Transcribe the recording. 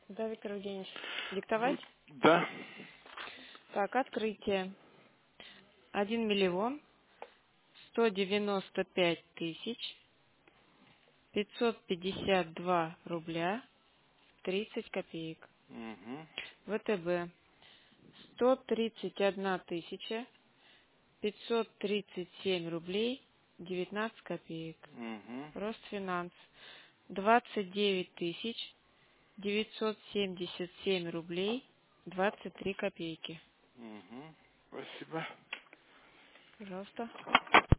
Да, Виктор Евгеньевич. Диктовать? Да. Так, открытие. 1 195 552 рубля 30 копеек. Угу. ВТБ. 131 537 рублей 19 копеек. Угу. Росфинанс. 29 977 рублей 23 копейки. Угу. Спасибо. Пожалуйста.